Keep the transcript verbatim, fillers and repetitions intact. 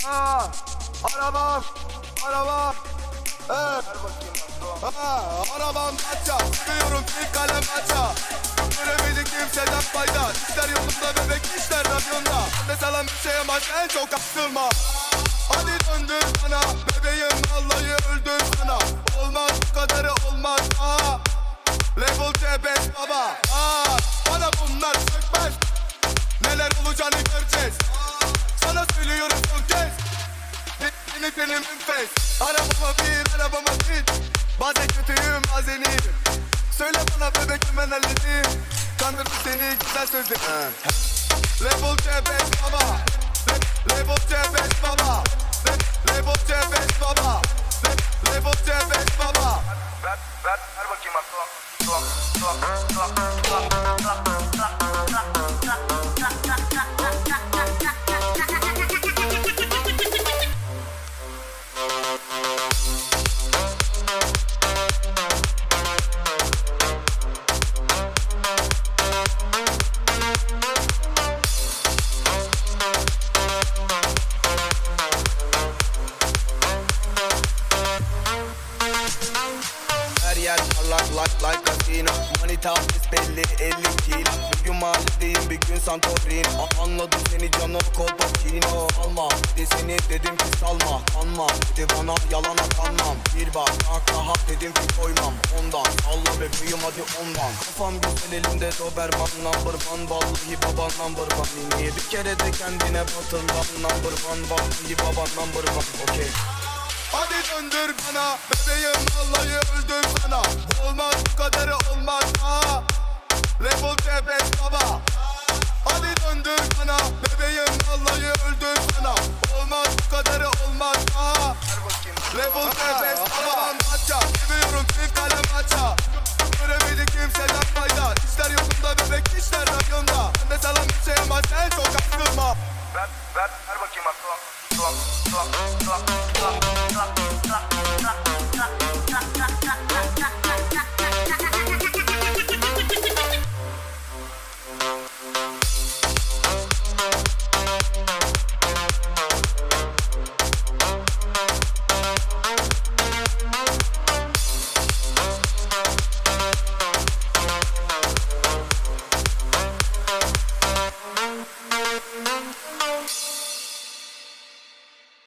Aa, arabam, arabam. Evet. Aa, arabam kaça, sürüyorum tek kalem kaça. Göremedik kimseden fayda. İşler yolunda bebek, işler radyonda. Ne salam bir şey ama en çok aksırma. Hadi döndür bana, bebeğim vallahi öldür sana. Olmaz bu kadarı olmaz. Aa, level C beş baba. Aa, bana bunlar sökmez. Neler olacağını göreceğiz. Sana söylüyorum son kez. Beni benim enfes. Arabama bir, arabama git. Bazen kötüyüm, bazen iyiyim. Söyle bana bebek ben halledeyim. Kandırdım seni güzel sözle. Level C beş baba. Le Level C beş baba. Le Level C beş baba. Le Level C beş baba. Ver, ver, ver bakayım bak. Son, son, son, son, Her yer parlak like like casino. Manita belli elli kilo. Bir gün mahalledeyim bir gün Santorini. A- Anladım seni cano Colpacino. Alma dedi seni dedim ki salma. Kanma dedi bana yalana kanmam. Bir bak bak daha dedim ki koymam. Ondan Allah bebeğim hadi ondan. Kafam güzel elimde Doberman number one. Vallahi baba number one. Niye bir kere de kendine batırma. Number one vallahi baba number one. Okey. Hadi döndür bana, bebeğim vallahi öldüm sana. Olmaz bu kadarı olmaz. Aa, Level C beş baba. Hadi döndür bana, bebeğim vallahi öldüm sana. Olmaz bu kadarı olmaz. Aa, Level C beş babam kaça. Seviyorum tek kalem kaça. Göremedik kimseden fayda. İşler yolunda bebek, işler radyonda. Ne salam bir şey ama sen çok aksırma. ver, ver.